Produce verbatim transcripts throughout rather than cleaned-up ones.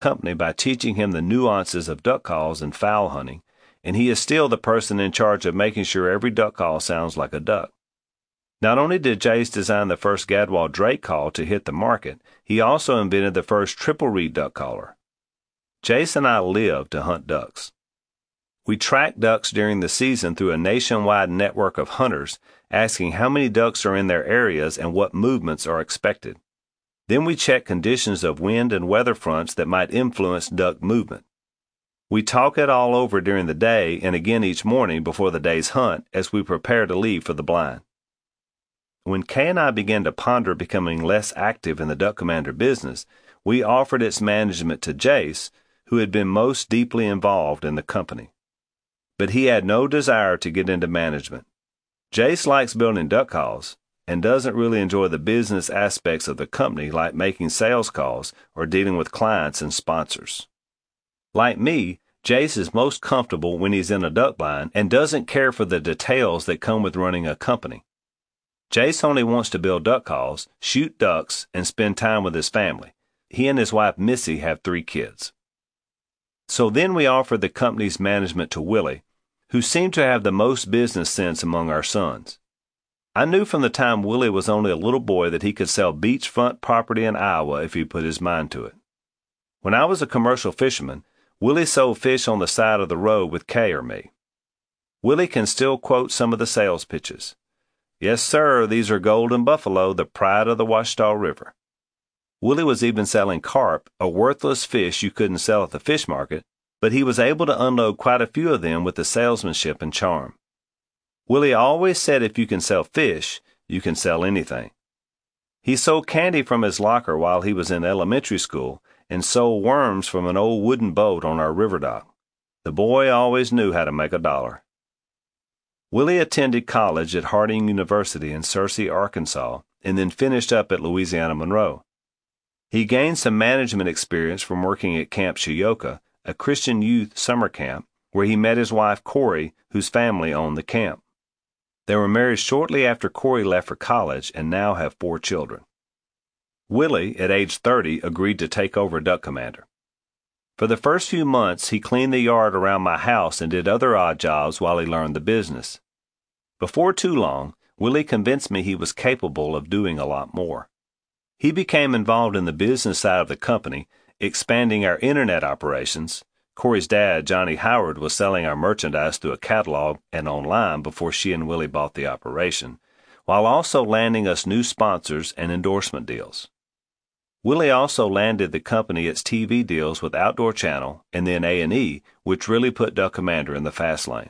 company by teaching him the nuances of duck calls and fowl hunting, and he is still the person in charge of making sure every duck call sounds like a duck. Not only did Jace design the first Gadwall Drake call to hit the market, he also invented the first triple reed duck caller. Jace and I live to hunt ducks. We track ducks during the season through a nationwide network of hunters, asking how many ducks are in their areas and what movements are expected. Then we check conditions of wind and weather fronts that might influence duck movement. We talk it all over during the day and again each morning before the day's hunt as we prepare to leave for the blind. When Kay and I began to ponder becoming less active in the Duck Commander business, we offered its management to Jace, who had been most deeply involved in the company. But he had no desire to get into management. Jace likes building duck calls and doesn't really enjoy the business aspects of the company like making sales calls or dealing with clients and sponsors. Like me, Jace is most comfortable when he's in a duck blind and doesn't care for the details that come with running a company. Jace only wants to build duck calls, shoot ducks, and spend time with his family. He and his wife Missy have three kids. So then we offered the company's management to Willie, who seemed to have the most business sense among our sons. I knew from the time Willie was only a little boy that he could sell beachfront property in Iowa if he put his mind to it. When I was a commercial fisherman, Willie sold fish on the side of the road with Kay or me. Willie can still quote some of the sales pitches. Yes, sir, these are golden buffalo, the pride of the Washita River. Willie was even selling carp, a worthless fish you couldn't sell at the fish market, but he was able to unload quite a few of them with the salesmanship and charm. Willie always said if you can sell fish, you can sell anything. He sold candy from his locker while he was in elementary school and sold worms from an old wooden boat on our river dock. The boy always knew how to make a dollar. Willie attended college at Harding University in Searcy, Arkansas, and then finished up at Louisiana Monroe. He gained some management experience from working at Camp Shioka, a Christian youth summer camp, where he met his wife Corey, whose family owned the camp. They were married shortly after Corey left for college and now have four children. Willie, at age thirty, agreed to take over Duck Commander. For the first few months, he cleaned the yard around my house and did other odd jobs while he learned the business. Before too long, Willie convinced me he was capable of doing a lot more. He became involved in the business side of the company, expanding our internet operations. Corey's dad, Johnny Howard, was selling our merchandise through a catalog and online before she and Willie bought the operation, while also landing us new sponsors and endorsement deals. Willie also landed the company its T V deals with Outdoor Channel and then A and E, which really put Duck Commander in the fast lane.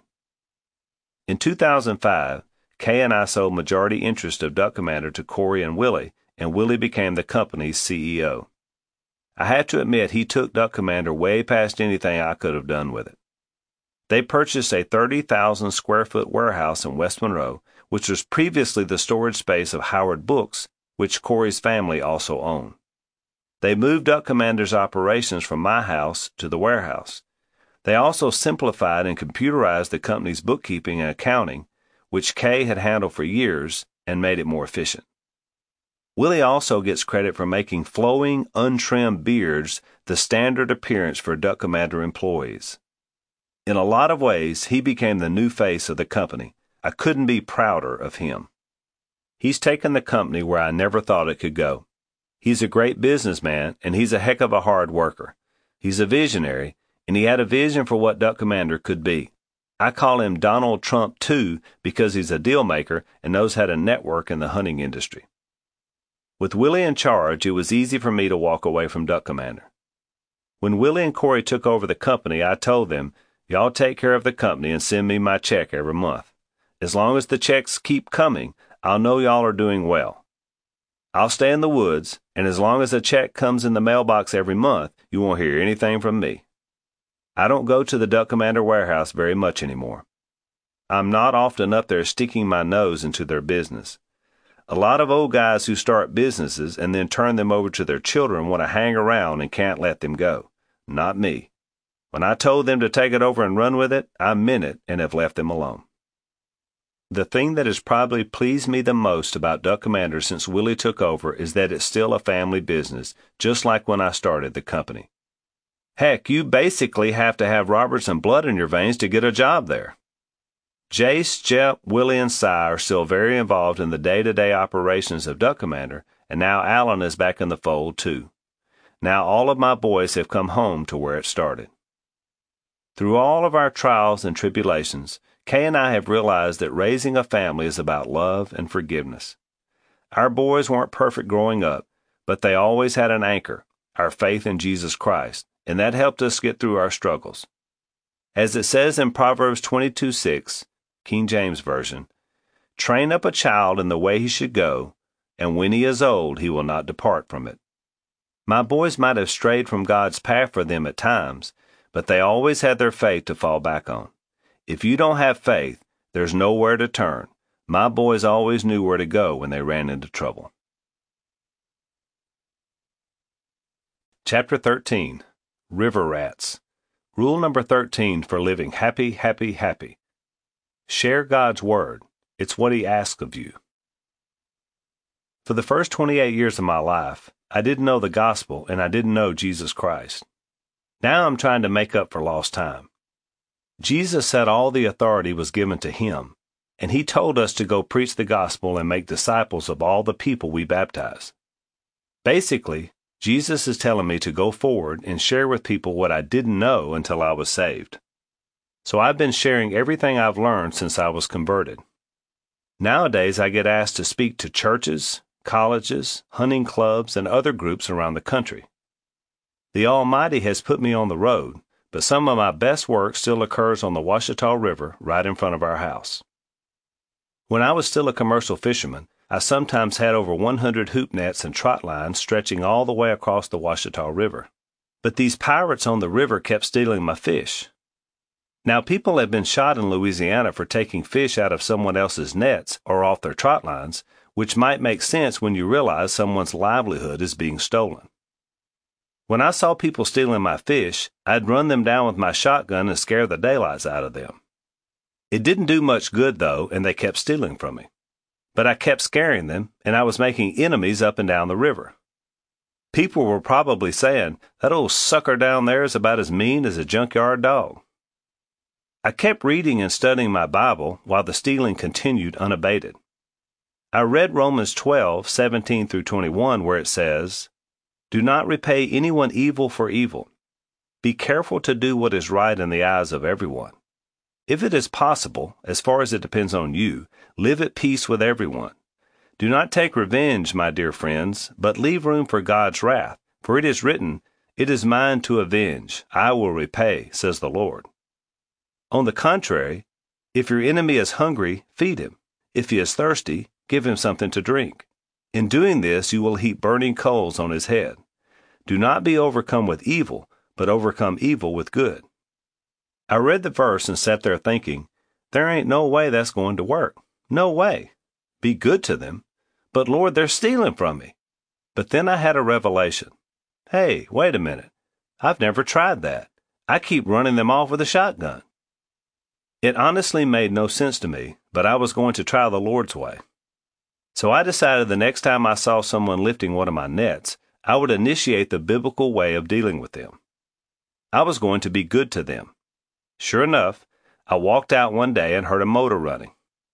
In two thousand five, Kay and I sold majority interest of Duck Commander to Corey and Willie, and Willie became the company's C E O. I have to admit he took Duck Commander way past anything I could have done with it. They purchased a thirty thousand square foot warehouse in West Monroe, which was previously the storage space of Howard Books, which Corey's family also owned. They moved Duck Commander's operations from my house to the warehouse. They also simplified and computerized the company's bookkeeping and accounting, which Kay had handled for years, and made it more efficient. Willie also gets credit for making flowing, untrimmed beards the standard appearance for Duck Commander employees. In a lot of ways, he became the new face of the company. I couldn't be prouder of him. He's taken the company where I never thought it could go. He's a great businessman, and he's a heck of a hard worker. He's a visionary, and he had a vision for what Duck Commander could be. I call him Donald Trump two because he's a deal maker and knows how to network in the hunting industry. With Willie in charge, it was easy for me to walk away from Duck Commander. When Willie and Corey took over the company, I told them, y'all take care of the company and send me my check every month. As long as the checks keep coming, I'll know y'all are doing well. I'll stay in the woods, and as long as a check comes in the mailbox every month, you won't hear anything from me. I don't go to the Duck Commander warehouse very much anymore. I'm not often up there sticking my nose into their business. A lot of old guys who start businesses and then turn them over to their children want to hang around and can't let them go. Not me. When I told them to take it over and run with it, I meant it and have left them alone. The thing that has probably pleased me the most about Duck Commander since Willie took over is that it's still a family business, just like when I started the company. Heck, you basically have to have Robertson blood in your veins to get a job there. Jace, Jep, Willie, and Si are still very involved in the day-to-day operations of Duck Commander, and now Alan is back in the fold, too. Now all of my boys have come home to where it started. Through all of our trials and tribulations, Kay and I have realized that raising a family is about love and forgiveness. Our boys weren't perfect growing up, but they always had an anchor, our faith in Jesus Christ, and that helped us get through our struggles. As it says in Proverbs twenty-two six, King James Version, "Train up a child in the way he should go, and when he is old he will not depart from it." My boys might have strayed from God's path for them at times, but they always had their faith to fall back on. If you don't have faith, there's nowhere to turn. My boys always knew where to go when they ran into trouble. Chapter thirteen. River Rats. Rule number thirteen for living happy, happy, happy. Share God's Word. It's what He asks of you. For the first twenty-eight years of my life, I didn't know the gospel and I didn't know Jesus Christ. Now I'm trying to make up for lost time. Jesus said all the authority was given to Him, and He told us to go preach the gospel and make disciples of all the people we baptize. Basically, Jesus is telling me to go forward and share with people what I didn't know until I was saved. So I've been sharing everything I've learned since I was converted. Nowadays, I get asked to speak to churches, colleges, hunting clubs, and other groups around the country. The Almighty has put me on the road, but some of my best work still occurs on the Ouachita River right in front of our house. When I was still a commercial fisherman, I sometimes had over one hundred hoop nets and trot lines stretching all the way across the Ouachita River. But these pirates on the river kept stealing my fish. Now, people have been shot in Louisiana for taking fish out of someone else's nets or off their trot lines, which might make sense when you realize someone's livelihood is being stolen. When I saw people stealing my fish, I'd run them down with my shotgun and scare the daylights out of them. It didn't do much good, though, and they kept stealing from me. But I kept scaring them, and I was making enemies up and down the river. People were probably saying, "That old sucker down there is about as mean as a junkyard dog." I kept reading and studying my Bible while the stealing continued unabated. I read Romans twelve, seventeen through twenty-one, where it says, "Do not repay anyone evil for evil. Be careful to do what is right in the eyes of everyone. If it is possible, as far as it depends on you, live at peace with everyone. Do not take revenge, my dear friends, but leave room for God's wrath, for it is written, 'It is mine to avenge, I will repay,' says the Lord. On the contrary, if your enemy is hungry, feed him. If he is thirsty, give him something to drink. In doing this, you will heap burning coals on his head. Do not be overcome with evil, but overcome evil with good." I read the verse and sat there thinking, there ain't no way that's going to work. No way. Be good to them. But Lord, they're stealing from me. But then I had a revelation. Hey, wait a minute. I've never tried that. I keep running them off with a shotgun. It honestly made no sense to me, but I was going to try the Lord's way. So I decided the next time I saw someone lifting one of my nets, I would initiate the biblical way of dealing with them. I was going to be good to them. Sure enough, I walked out one day and heard a motor running.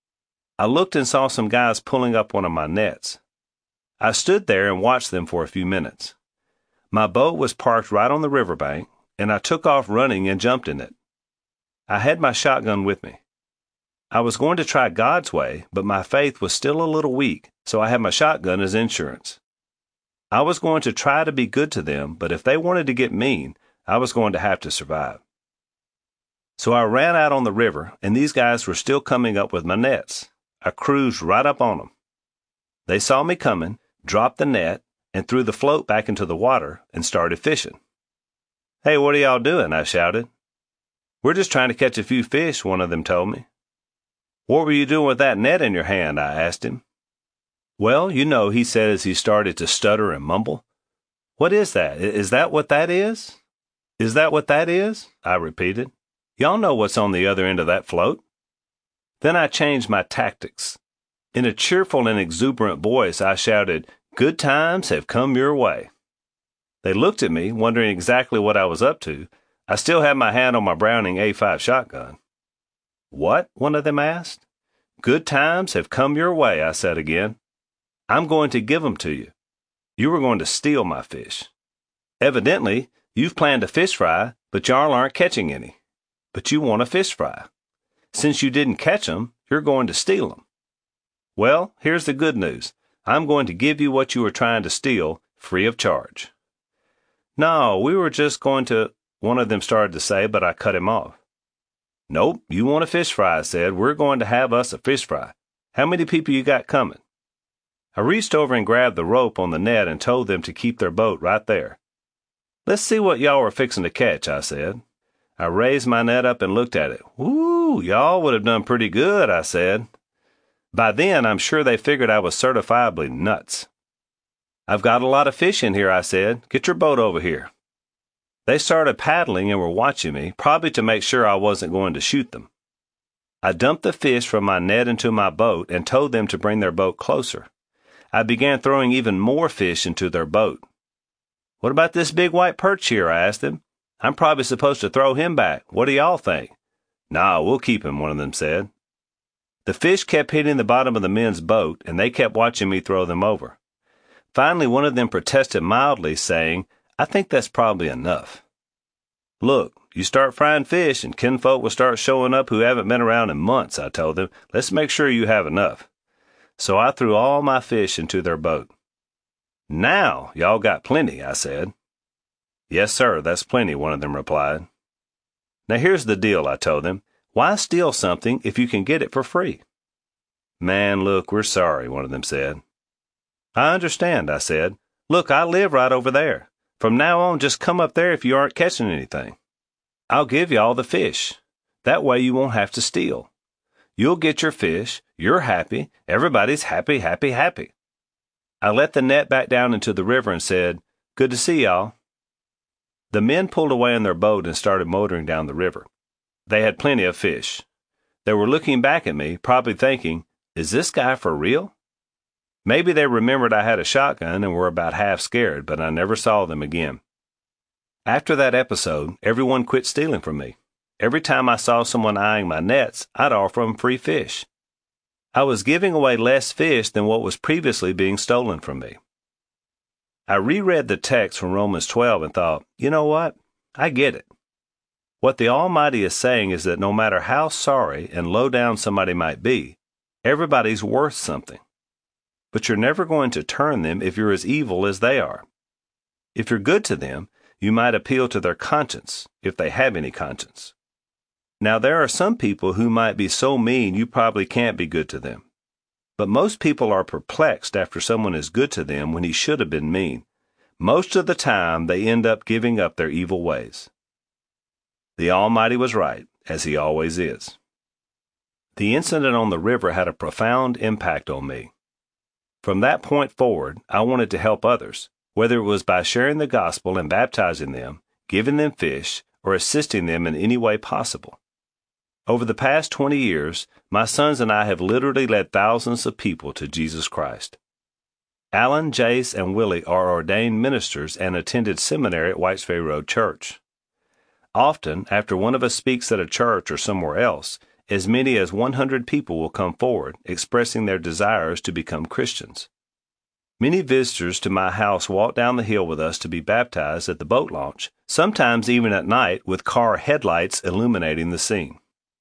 I looked and saw some guys pulling up one of my nets. I stood there and watched them for a few minutes. My boat was parked right on the riverbank, and I took off running and jumped in it. I had my shotgun with me. I was going to try God's way, but my faith was still a little weak, so I had my shotgun as insurance. I was going to try to be good to them, but if they wanted to get mean, I was going to have to survive. So I ran out on the river, and these guys were still coming up with my nets. I cruised right up on them. They saw me coming, dropped the net, and threw the float back into the water and started fishing. "Hey, what are y'all doing?" I shouted. "We're just trying to catch a few fish," one of them told me. "What were you doing with that net in your hand?" I asked him. "Well, you know," he said as he started to stutter and mumble. "What is that? Is that what that is? Is that what that is?" I repeated. "Y'all know what's on the other end of that float." Then I changed my tactics. In a cheerful and exuberant voice, I shouted, "Good times have come your way." They looked at me, wondering exactly what I was up to. I still had my hand on my Browning A five shotgun. "What?" one of them asked. "Good times have come your way," I said again. "I'm going to give 'em to you. You were going to steal my fish. Evidently, you've planned a fish fry, but y'all aren't catching any. But you want a fish fry. Since you didn't catch 'em, you're going to steal 'em. Well, here's the good news. I'm going to give you what you were trying to steal, free of charge." "No, we were just going to," one of them started to say, but I cut him off. "Nope, you want a fish fry," I said. "We're going to have us a fish fry. How many people you got coming?" I reached over and grabbed the rope on the net and told them to keep their boat right there. "Let's see what y'all are fixing to catch," I said. I raised my net up and looked at it. "Woo, y'all would have done pretty good," I said. By then, I'm sure they figured I was certifiably nuts. "I've got a lot of fish in here," I said. "Get your boat over here." They started paddling and were watching me, probably to make sure I wasn't going to shoot them. I dumped the fish from my net into my boat and told them to bring their boat closer. I began throwing even more fish into their boat. "What about this big white perch here?" I asked them. "I'm probably supposed to throw him back. What do y'all think?" "Nah, we'll keep him," one of them said. The fish kept hitting the bottom of the men's boat, and they kept watching me throw them over. Finally, one of them protested mildly, saying, "I think that's probably enough." "Look, you start frying fish and kinfolk will start showing up who haven't been around in months," I told them. "Let's make sure you have enough." So I threw all my fish into their boat. "Now, y'all got plenty," I said. "Yes, sir, that's plenty," one of them replied. "Now here's the deal," I told them. "Why steal something if you can get it for free?" "Man, look, we're sorry," one of them said. "I understand," I said. "Look, I live right over there. From now on, just come up there if you aren't catching anything. I'll give you all the fish. That way you won't have to steal. You'll get your fish, you're happy, everybody's happy, happy, happy." I let the net back down into the river and said, "Good to see y'all." The men pulled away in their boat and started motoring down the river. They had plenty of fish. They were looking back at me, probably thinking, "Is this guy for real?" Maybe they remembered I had a shotgun and were about half scared, but I never saw them again. After that episode, everyone quit stealing from me. Every time I saw someone eyeing my nets, I'd offer them free fish. I was giving away less fish than what was previously being stolen from me. I reread the text from Romans twelve and thought, you know what? I get it. What the Almighty is saying is that no matter how sorry and low down somebody might be, everybody's worth something. But you're never going to turn them if you're as evil as they are. If you're good to them, you might appeal to their conscience, if they have any conscience. Now, there are some people who might be so mean you probably can't be good to them. But most people are perplexed after someone is good to them when he should have been mean. Most of the time, they end up giving up their evil ways. The Almighty was right, as He always is. The incident on the river had a profound impact on me. From that point forward, I wanted to help others, whether it was by sharing the gospel and baptizing them, giving them fish, or assisting them in any way possible. Over the past twenty years, my sons and I have literally led thousands of people to Jesus Christ. Alan, Jace, and Willie are ordained ministers and attended seminary at Whites Ferry Road Church. Often, after one of us speaks at a church or somewhere else, as many as one hundred people will come forward, expressing their desires to become Christians. Many visitors to my house walk down the hill with us to be baptized at the boat launch, sometimes even at night with car headlights illuminating the scene.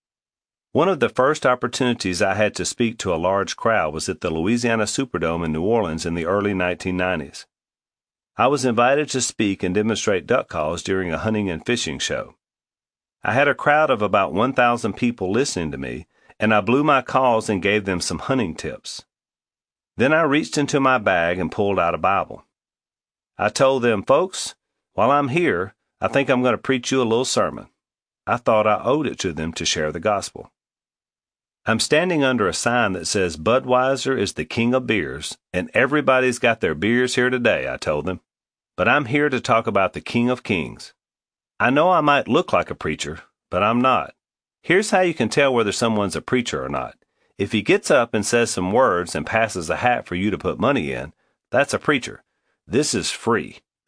One of the first opportunities I had to speak to a large crowd was at the Louisiana Superdome in New Orleans in the early nineteen nineties. I was invited to speak and demonstrate duck calls during a hunting and fishing show. I had a crowd of about one thousand people listening to me, and I blew my calls and gave them some hunting tips. Then I reached into my bag and pulled out a Bible. I told them, folks, while I'm here, I think I'm going to preach you a little sermon. I thought I owed it to them to share the gospel. I'm standing under a sign that says Budweiser is the king of beers, and everybody's got their beers here today, I told them. But I'm here to talk about the King of Kings. I know I might look like a preacher, but I'm not. Here's how you can tell whether someone's a preacher or not. If he gets up and says some words and passes a hat for you to put money in, that's a preacher. This is free.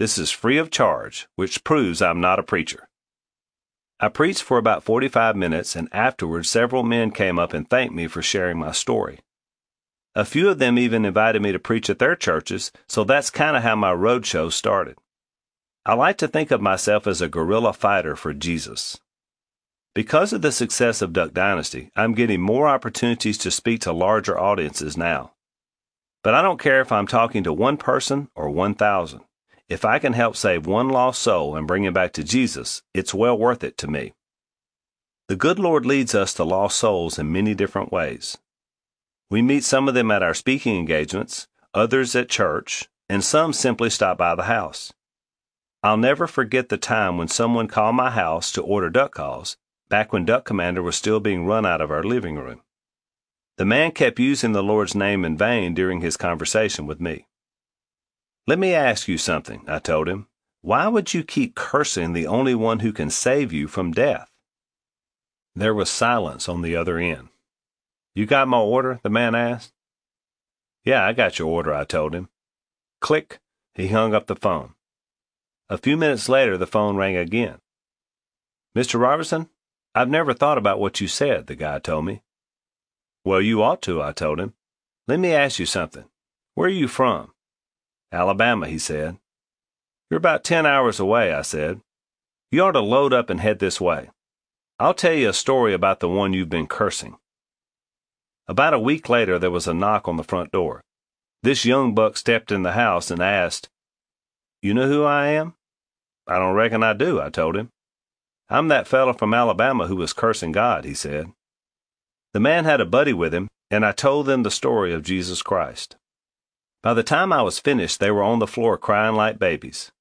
This is free of charge, which proves I'm not a preacher. I preached for about forty-five minutes, and afterwards several men came up and thanked me for sharing my story. A few of them even invited me to preach at their churches, so that's kind of how my road show started. I like to think of myself as a guerrilla fighter for Jesus. Because of the success of Duck Dynasty, I'm getting more opportunities to speak to larger audiences now. But I don't care if I'm talking to one person or one thousand. If I can help save one lost soul and bring him back to Jesus, it's well worth it to me. The good Lord leads us to lost souls in many different ways. We meet some of them at our speaking engagements, others at church, and some simply stop by the house. I'll never forget the time when someone called my house to order duck calls, back when Duck Commander was still being run out of our living room. The man kept using the Lord's name in vain during his conversation with me. "Let me ask you something," I told him. "Why would you keep cursing the only one who can save you from death?" There was silence on the other end. "You got my order?" the man asked. "Yeah, I got your order," I told him. Click, he hung up the phone. A few minutes later, the phone rang again. "Mister Robertson, I've never thought about what you said," the guy told me. "Well, you ought to," I told him. "Let me ask you something. Where are you from?" "Alabama," he said. "You're about ten hours away," I said. "You ought to load up and head this way. I'll tell you a story about the one you've been cursing." About a week later, there was a knock on the front door. This young buck stepped in the house and asked, "You know who I am?" "I don't reckon I do," I told him. "I'm that fellow from Alabama who was cursing God," he said. The man had a buddy with him, and I told them the story of Jesus Christ. By the time I was finished, they were on the floor crying like babies.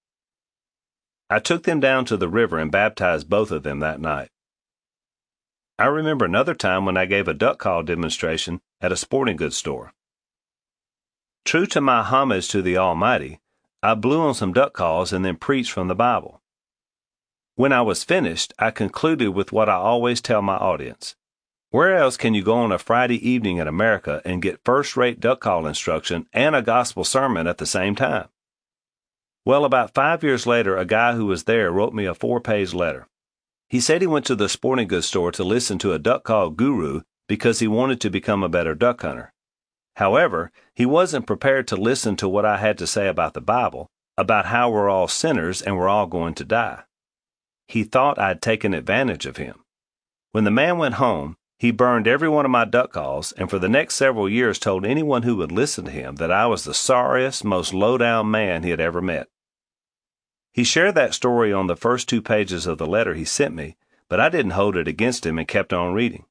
I took them down to the river and baptized both of them that night. I remember another time when I gave a duck call demonstration at a sporting goods store. True to my homage to the Almighty, I blew on some duck calls and then preached from the Bible. When I was finished, I concluded with what I always tell my audience. Where else can you go on a Friday evening in America and get first-rate duck call instruction and a gospel sermon at the same time? Well, about five years later, a guy who was there wrote me a four-page letter. He said he went to the sporting goods store to listen to a duck call guru because he wanted to become a better duck hunter. However, he wasn't prepared to listen to what I had to say about the Bible, about how we're all sinners and we're all going to die. He thought I'd taken advantage of him. When the man went home, he burned every one of my duck calls, and for the next several years told anyone who would listen to him that I was the sorriest, most low-down man he had ever met. He shared that story on the first two pages of the letter he sent me, but I didn't hold it against him and kept on reading.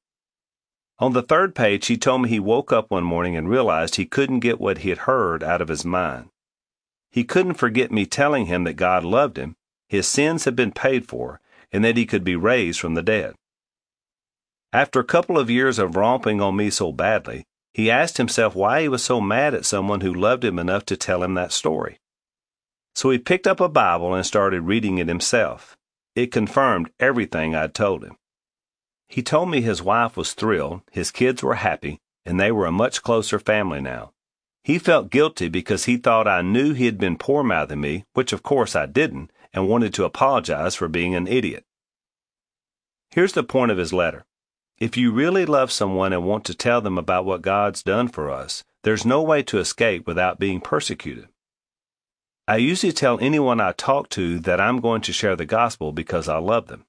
On the third page, he told me he woke up one morning and realized he couldn't get what he had heard out of his mind. He couldn't forget me telling him that God loved him, his sins had been paid for, and that he could be raised from the dead. After a couple of years of romping on me so badly, he asked himself why he was so mad at someone who loved him enough to tell him that story. So he picked up a Bible and started reading it himself. It confirmed everything I'd told him. He told me his wife was thrilled, his kids were happy, and they were a much closer family now. He felt guilty because he thought I knew he had been poor-mouthing me, which of course I didn't, and wanted to apologize for being an idiot. Here's the point of his letter. If you really love someone and want to tell them about what God's done for us, there's no way to escape without being persecuted. I usually tell anyone I talk to that I'm going to share the gospel because I love them.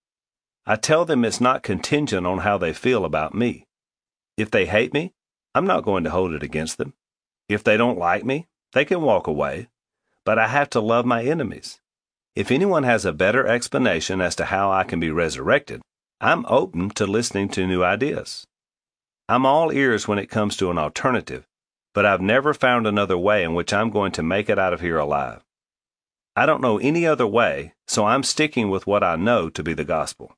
I tell them it's not contingent on how they feel about me. If they hate me, I'm not going to hold it against them. If they don't like me, they can walk away. But I have to love my enemies. If anyone has a better explanation as to how I can be resurrected, I'm open to listening to new ideas. I'm all ears when it comes to an alternative, but I've never found another way in which I'm going to make it out of here alive. I don't know any other way, so I'm sticking with what I know to be the gospel.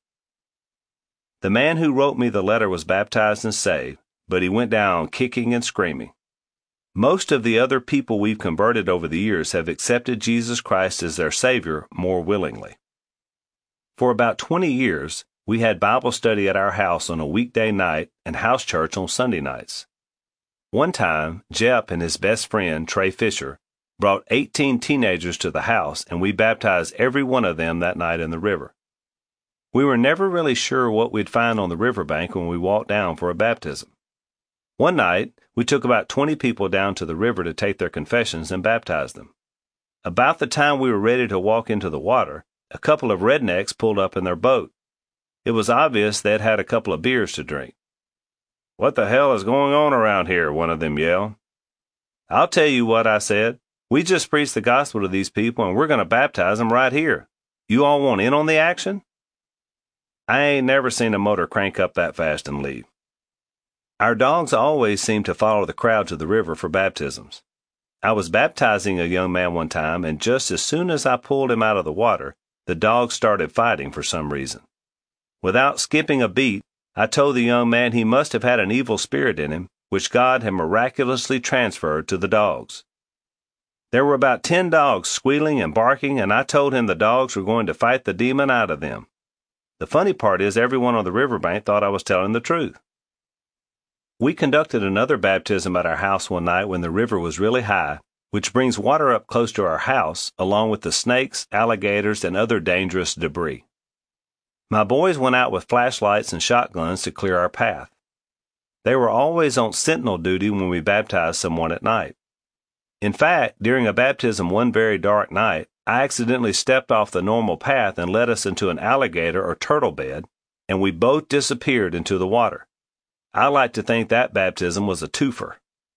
The man who wrote me the letter was baptized and saved, but he went down kicking and screaming. Most of the other people we've converted over the years have accepted Jesus Christ as their Savior more willingly. For about twenty years, we had Bible study at our house on a weekday night and house church on Sunday nights. One time, Jep and his best friend, Trey Fisher, brought eighteen teenagers to the house, and we baptized every one of them that night in the river. We were never really sure what we'd find on the riverbank when we walked down for a baptism. One night, we took about twenty people down to the river to take their confessions and baptize them. About the time we were ready to walk into the water, a couple of rednecks pulled up in their boat. It was obvious they'd had a couple of beers to drink. "What the hell is going on around here?" one of them yelled. "I'll tell you what," I said. "We just preached the gospel to these people, and we're going to baptize them right here. You all want in on the action?" I ain't never seen a motor crank up that fast and leave. Our dogs always seem to follow the crowd to the river for baptisms. I was baptizing a young man one time, and just as soon as I pulled him out of the water, the dogs started fighting for some reason. Without skipping a beat, I told the young man he must have had an evil spirit in him, which God had miraculously transferred to the dogs. There were about ten dogs squealing and barking, and I told him the dogs were going to fight the demon out of them. The funny part is everyone on the riverbank thought I was telling the truth. We conducted another baptism at our house one night when the river was really high, which brings water up close to our house, along with the snakes, alligators, and other dangerous debris. My boys went out with flashlights and shotguns to clear our path. They were always on sentinel duty when we baptized someone at night. In fact, during a baptism one very dark night, I accidentally stepped off the normal path and led us into an alligator or turtle bed, and we both disappeared into the water. I like to think that baptism was a twofer.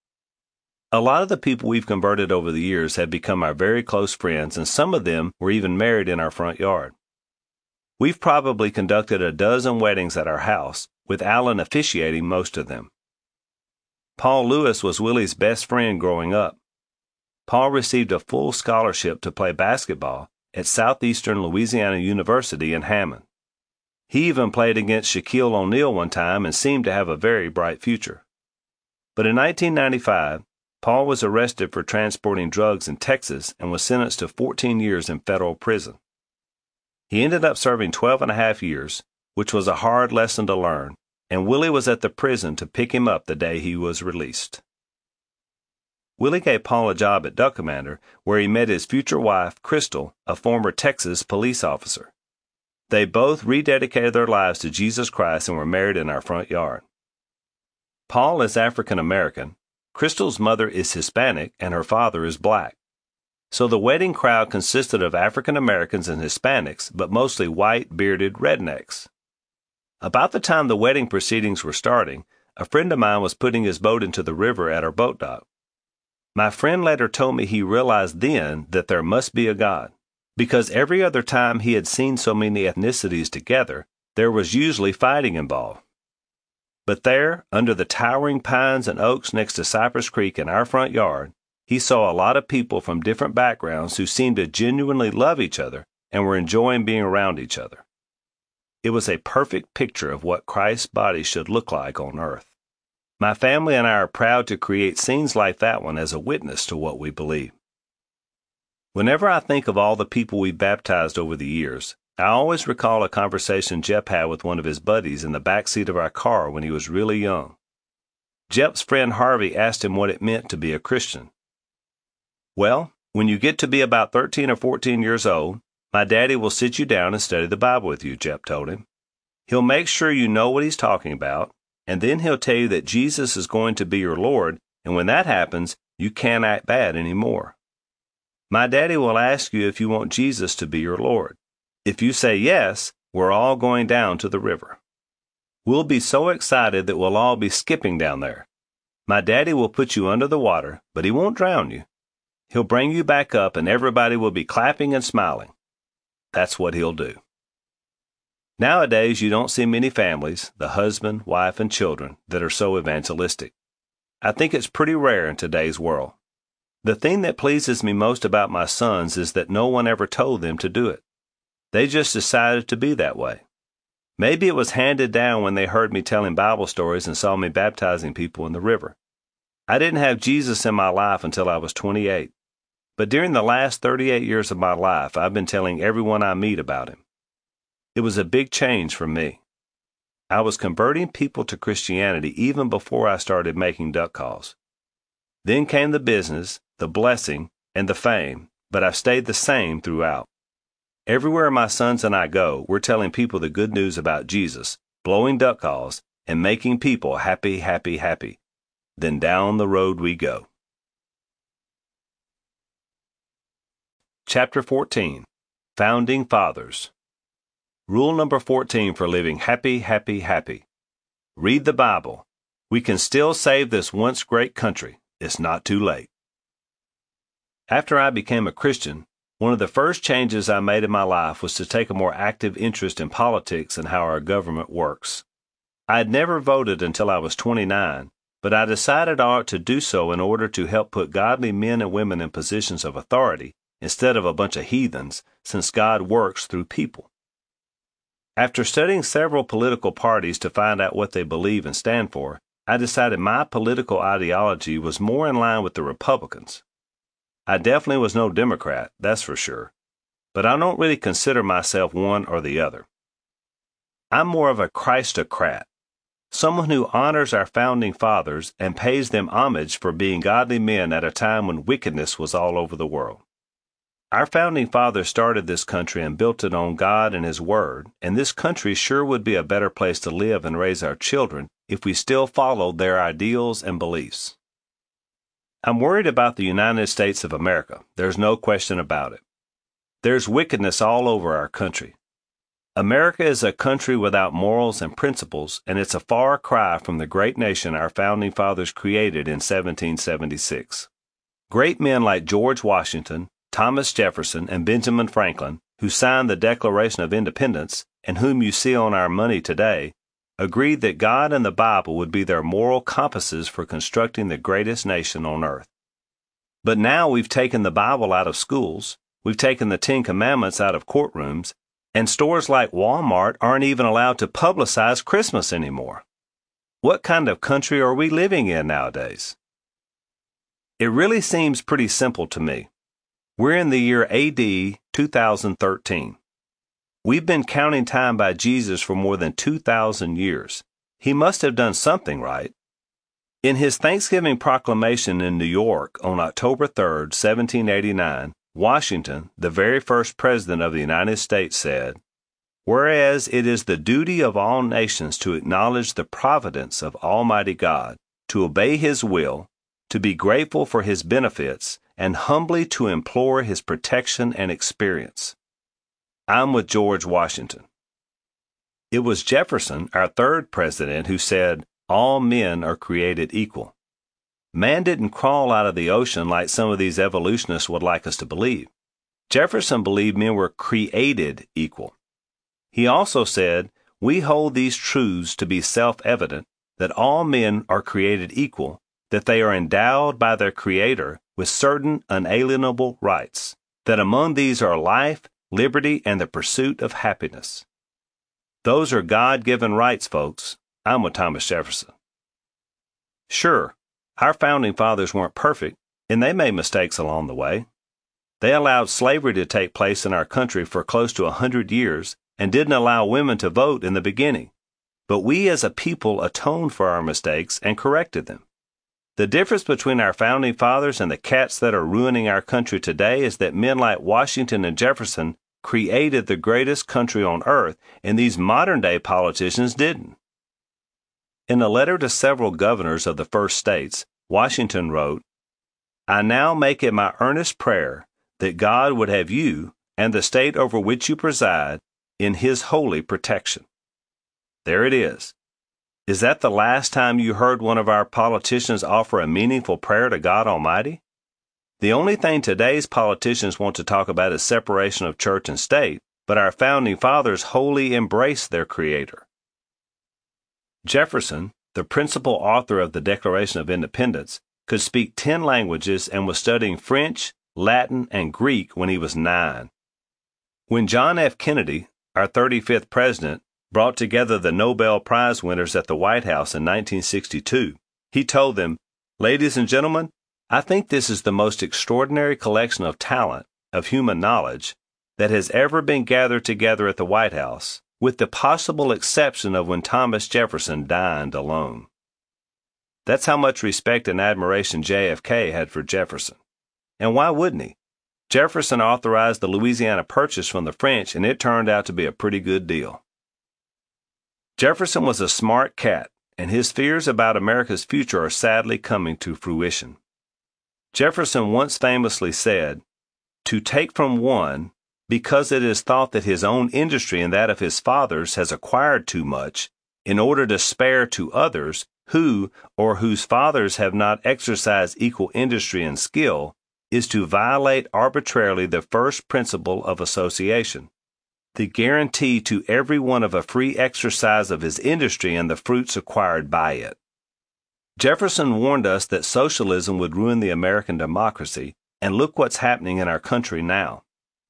A lot of the people we've converted over the years have become our very close friends, and some of them were even married in our front yard. We've probably conducted a dozen weddings at our house, with Alan officiating most of them. Paul Lewis was Willie's best friend growing up. Paul received a full scholarship to play basketball at Southeastern Louisiana University in Hammond. He even played against Shaquille O'Neal one time and seemed to have a very bright future. But in nineteen ninety-five, Paul was arrested for transporting drugs in Texas and was sentenced to fourteen years in federal prison. He ended up serving twelve and a half years, which was a hard lesson to learn, and Willie was at the prison to pick him up the day he was released. Willie gave Paul a job at Duck Commander, where he met his future wife, Crystal, a former Texas police officer. They both rededicated their lives to Jesus Christ and were married in our front yard. Paul is African American, Crystal's mother is Hispanic, and her father is black. So the wedding crowd consisted of African Americans and Hispanics, but mostly white, bearded rednecks. About the time the wedding proceedings were starting, a friend of mine was putting his boat into the river at our boat dock. My friend later told me he realized then that there must be a God, because every other time he had seen so many ethnicities together, there was usually fighting involved. But there, under the towering pines and oaks next to Cypress Creek in our front yard, he saw a lot of people from different backgrounds who seemed to genuinely love each other and were enjoying being around each other. It was a perfect picture of what Christ's body should look like on earth. My family and I are proud to create scenes like that one as a witness to what we believe. Whenever I think of all the people we've baptized over the years, I always recall a conversation Jep had with one of his buddies in the back seat of our car when he was really young. Jep's friend Harvey asked him what it meant to be a Christian. "Well, when you get to be about thirteen or fourteen years old, my daddy will sit you down and study the Bible with you," Jep told him. "He'll make sure you know what he's talking about, and then he'll tell you that Jesus is going to be your Lord, and when that happens, you can't act bad anymore. My daddy will ask you if you want Jesus to be your Lord. If you say yes, we're all going down to the river. We'll be so excited that we'll all be skipping down there. My daddy will put you under the water, but he won't drown you. He'll bring you back up, and everybody will be clapping and smiling. That's what he'll do." Nowadays, you don't see many families, the husband, wife, and children, that are so evangelistic. I think it's pretty rare in today's world. The thing that pleases me most about my sons is that no one ever told them to do it. They just decided to be that way. Maybe it was handed down when they heard me telling Bible stories and saw me baptizing people in the river. I didn't have Jesus in my life until I was twenty-eight. But during the last thirty-eight years of my life, I've been telling everyone I meet about him. It was a big change for me. I was converting people to Christianity even before I started making duck calls. Then came the business, the blessing, and the fame, but I've stayed the same throughout. Everywhere my sons and I go, we're telling people the good news about Jesus, blowing duck calls, and making people happy, happy, happy. Then down the road we go. Chapter fourteen. Founding Fathers. Rule number fourteen for living happy, happy, happy. Read the Bible. We can still save this once great country. It's not too late. After I became a Christian, one of the first changes I made in my life was to take a more active interest in politics and how our government works. I had never voted until I was twenty-nine, but I decided I ought to do so in order to help put godly men and women in positions of authority instead of a bunch of heathens, since God works through people. After studying several political parties to find out what they believe and stand for, I decided my political ideology was more in line with the Republicans. I definitely was no Democrat, that's for sure, but I don't really consider myself one or the other. I'm more of a Christocrat, someone who honors our founding fathers and pays them homage for being godly men at a time when wickedness was all over the world. Our founding fathers started this country and built it on God and His Word, and this country sure would be a better place to live and raise our children if we still followed their ideals and beliefs. I'm worried about the United States of America. There's no question about it. There's wickedness all over our country. America is a country without morals and principles, and it's a far cry from the great nation our founding fathers created in seventeen seventy-six. Great men like George Washington, Thomas Jefferson, and Benjamin Franklin, who signed the Declaration of Independence, and whom you see on our money today, agreed that God and the Bible would be their moral compasses for constructing the greatest nation on earth. But now we've taken the Bible out of schools, we've taken the Ten Commandments out of courtrooms, and stores like Walmart aren't even allowed to publicize Christmas anymore. What kind of country are we living in nowadays? It really seems pretty simple to me. We're in the year A D two thousand thirteen. We've been counting time by Jesus for more than two thousand years. He must have done something right. In his Thanksgiving proclamation in New York on October third, seventeen eighty-nine, Washington, the very first president of the United States, said, "Whereas it is the duty of all nations to acknowledge the providence of Almighty God, to obey His will, to be grateful for His benefits, and humbly to implore His protection and experience." I'm with George Washington. It was Jefferson, our third president, who said, "All men are created equal." Man didn't crawl out of the ocean like some of these evolutionists would like us to believe. Jefferson believed men were created equal. He also said, "We hold these truths to be self-evident, that all men are created equal, that they are endowed by their Creator with certain unalienable rights, that among these are life, liberty, and the pursuit of happiness." Those are God-given rights, folks. I'm with Thomas Jefferson. Sure, our founding fathers weren't perfect, and they made mistakes along the way. They allowed slavery to take place in our country for close to a hundred years and didn't allow women to vote in the beginning. But we as a people atoned for our mistakes and corrected them. The difference between our founding fathers and the cats that are ruining our country today is that men like Washington and Jefferson created the greatest country on earth, and these modern-day politicians didn't. In a letter to several governors of the first states, Washington wrote, "I now make it my earnest prayer that God would have you and the state over which you preside in His holy protection." There it is. Is that the last time you heard one of our politicians offer a meaningful prayer to God Almighty? The only thing today's politicians want to talk about is separation of church and state, but our founding fathers wholly embraced their Creator. Jefferson, the principal author of the Declaration of Independence, could speak ten languages and was studying French, Latin, and Greek when he was nine. When John F. Kennedy, our thirty-fifth president, brought together the Nobel Prize winners at the White House in nineteen sixty-two, he told them, "Ladies and gentlemen, I think this is the most extraordinary collection of talent, of human knowledge, that has ever been gathered together at the White House, with the possible exception of when Thomas Jefferson dined alone." That's how much respect and admiration J F K had for Jefferson. And why wouldn't he? Jefferson authorized the Louisiana Purchase from the French, and it turned out to be a pretty good deal. Jefferson was a smart cat, and his fears about America's future are sadly coming to fruition. Jefferson once famously said, "To take from one, because it is thought that his own industry and that of his fathers has acquired too much, in order to spare to others who or whose fathers have not exercised equal industry and skill, is to violate arbitrarily the first principle of association, the guarantee to every one of a free exercise of his industry and the fruits acquired by it." Jefferson warned us that socialism would ruin the American democracy, and look what's happening in our country now.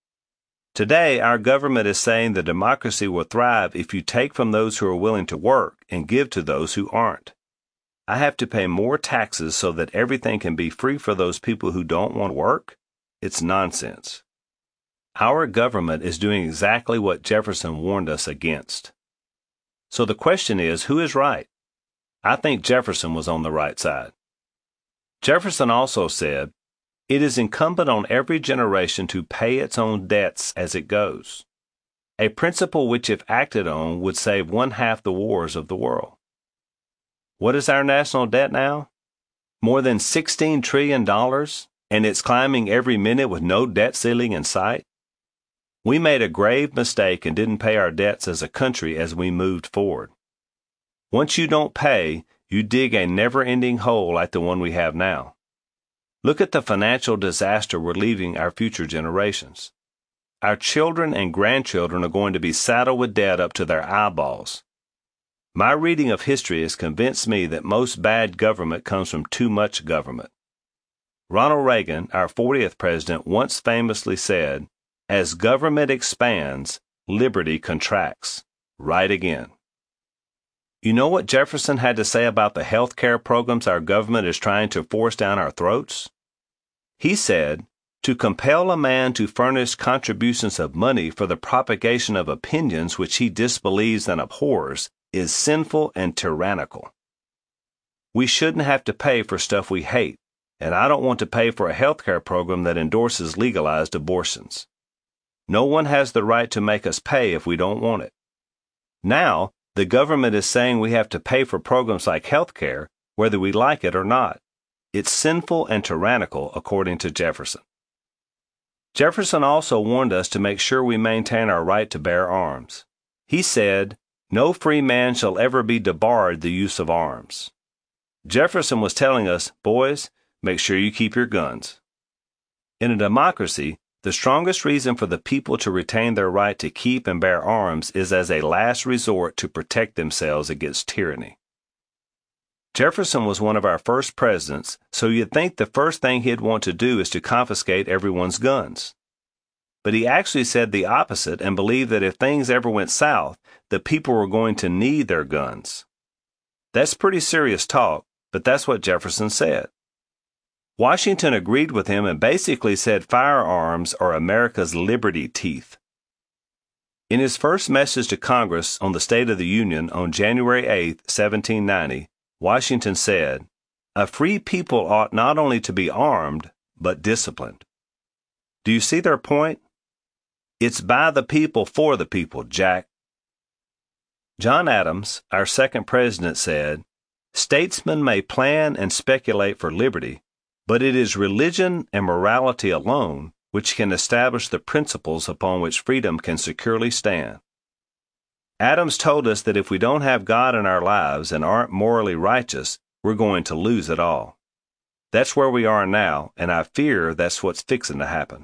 Today, our government is saying the democracy will thrive if you take from those who are willing to work and give to those who aren't. I have to pay more taxes so that everything can be free for those people who don't want to work? It's nonsense. Our government is doing exactly what Jefferson warned us against. So the question is, who is right? I think Jefferson was on the right side. Jefferson also said, "It is incumbent on every generation to pay its own debts as it goes," a principle which, if acted on, would save one half the wars of the world. What is our national debt now? More than sixteen trillion dollars, and it's climbing every minute with no debt ceiling in sight. We made a grave mistake and didn't pay our debts as a country as we moved forward. Once you don't pay, you dig a never-ending hole like the one we have now. Look at the financial disaster we're leaving our future generations. Our children and grandchildren are going to be saddled with debt up to their eyeballs. My reading of history has convinced me that most bad government comes from too much government. Ronald Reagan, our fortieth president, once famously said, "As government expands, liberty contracts." Right again. You know what Jefferson had to say about the health care programs our government is trying to force down our throats? He said, "To compel a man to furnish contributions of money for the propagation of opinions which he disbelieves and abhors is sinful and tyrannical." We shouldn't have to pay for stuff we hate, and I don't want to pay for a health care program that endorses legalized abortions. No one has the right to make us pay if we don't want it. Now, the government is saying we have to pay for programs like health care, whether we like it or not. It's sinful and tyrannical, according to Jefferson. Jefferson also warned us to make sure we maintain our right to bear arms. He said, "No free man shall ever be debarred the use of arms." Jefferson was telling us, boys, make sure you keep your guns. In a democracy, the strongest reason for the people to retain their right to keep and bear arms is as a last resort to protect themselves against tyranny. Jefferson was one of our first presidents, so you'd think the first thing he'd want to do is to confiscate everyone's guns. But he actually said the opposite and believed that if things ever went south, the people were going to need their guns. That's pretty serious talk, but that's what Jefferson said. Washington agreed with him and basically said firearms are America's liberty teeth. In his first message to Congress on the State of the Union on January eighth, seventeen ninety, Washington said, "A free people ought not only to be armed, but disciplined." Do you see their point? It's by the people for the people, Jack. John Adams, our second president, said, "Statesmen may plan and speculate for liberty, but it is religion and morality alone which can establish the principles upon which freedom can securely stand." Adams told us that if we don't have God in our lives and aren't morally righteous, we're going to lose it all. That's where we are now, and I fear that's what's fixing to happen.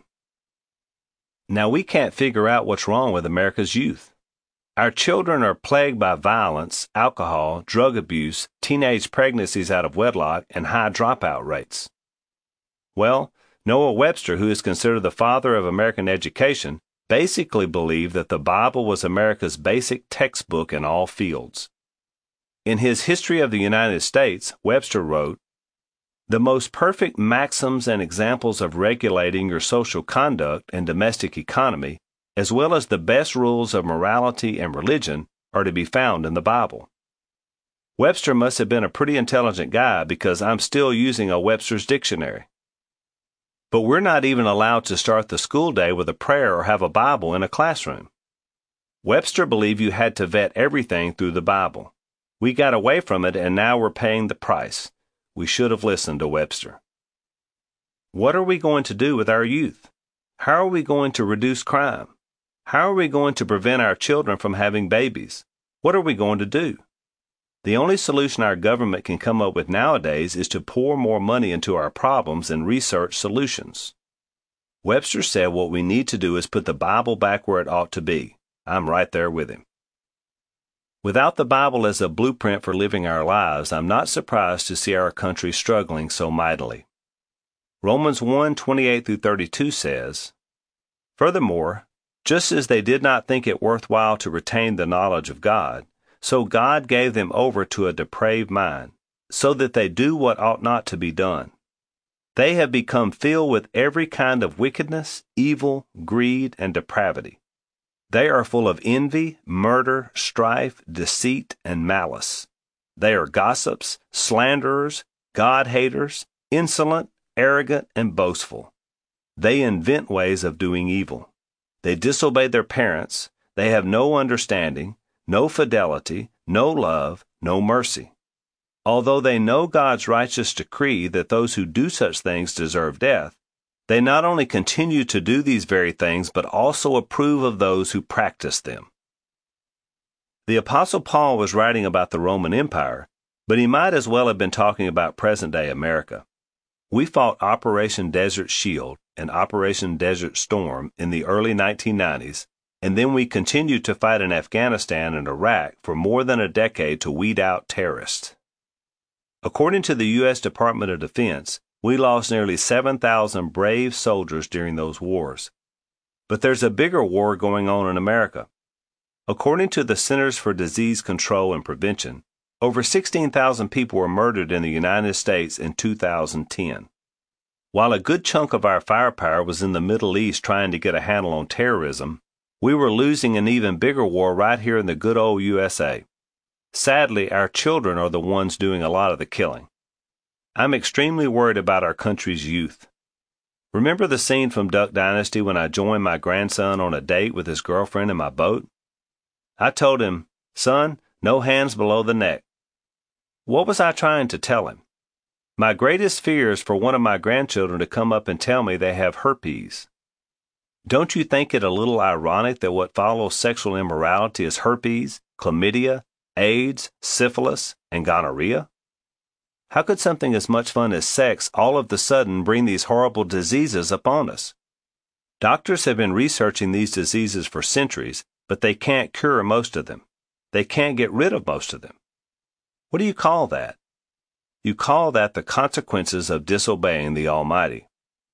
Now, we can't figure out what's wrong with America's youth. Our children are plagued by violence, alcohol, drug abuse, teenage pregnancies out of wedlock, and high dropout rates. Well, Noah Webster, who is considered the father of American education, basically believed that the Bible was America's basic textbook in all fields. In his History of the United States, Webster wrote, "The most perfect maxims and examples of regulating your social conduct and domestic economy, as well as the best rules of morality and religion, are to be found in the Bible." Webster must have been a pretty intelligent guy because I'm still using a Webster's dictionary. But we're not even allowed to start the school day with a prayer or have a Bible in a classroom. Webster believed you had to vet everything through the Bible. We got away from it, and now we're paying the price. We should have listened to Webster. What are we going to do with our youth? How are we going to reduce crime? How are we going to prevent our children from having babies? What are we going to do? The only solution our government can come up with nowadays is to pour more money into our problems and research solutions. Webster said what we need to do is put the Bible back where it ought to be. I'm right there with him. Without the Bible as a blueprint for living our lives, I'm not surprised to see our country struggling so mightily. Romans one twenty-eight through thirty-two says, "Furthermore, just as they did not think it worthwhile to retain the knowledge of God, so God gave them over to a depraved mind, so that they do what ought not to be done. They have become filled with every kind of wickedness, evil, greed, and depravity. They are full of envy, murder, strife, deceit, and malice. They are gossips, slanderers, God-haters, insolent, arrogant, and boastful. They invent ways of doing evil. They disobey their parents. They have no understanding, no fidelity, no love, no mercy. Although they know God's righteous decree that those who do such things deserve death, they not only continue to do these very things, but also approve of those who practice them." The Apostle Paul was writing about the Roman Empire, but he might as well have been talking about present-day America. We fought Operation Desert Shield and Operation Desert Storm in the early nineteen nineties, and then we continued to fight in Afghanistan and Iraq for more than a decade to weed out terrorists. According to the U S Department of Defense, we lost nearly seven thousand brave soldiers during those wars. But there's a bigger war going on in America. According to the Centers for Disease Control and Prevention, over sixteen thousand people were murdered in the United States in two thousand ten. While a good chunk of our firepower was in the Middle East trying to get a handle on terrorism, we were losing an even bigger war right here in the good old U S A. Sadly, our children are the ones doing a lot of the killing. I'm extremely worried about our country's youth. Remember the scene from Duck Dynasty when I joined my grandson on a date with his girlfriend in my boat? I told him, "Son, no hands below the neck." What was I trying to tell him? My greatest fear is for one of my grandchildren to come up and tell me they have herpes. Don't you think it a little ironic that what follows sexual immorality is herpes, chlamydia, AIDS, syphilis, and gonorrhea? How could something as much fun as sex all of a sudden bring these horrible diseases upon us? Doctors have been researching these diseases for centuries, but they can't cure most of them. They can't get rid of most of them. What do you call that? You call that the consequences of disobeying the Almighty.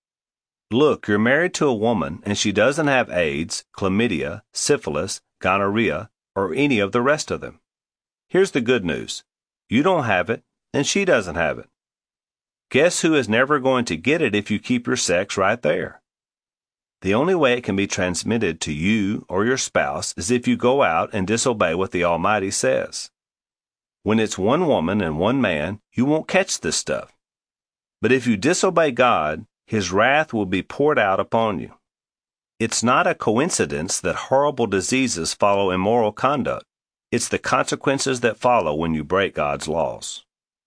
Look, you're married to a woman and she doesn't have AIDS, chlamydia, syphilis, gonorrhea, or any of the rest of them. Here's the good news. You don't have it, and she doesn't have it. Guess who is never going to get it if you keep your sex right there? The only way it can be transmitted to you or your spouse is if you go out and disobey what the Almighty says. When it's one woman and one man, you won't catch this stuff. But if you disobey God, His wrath will be poured out upon you. It's not a coincidence that horrible diseases follow immoral conduct. It's the consequences that follow when you break God's laws.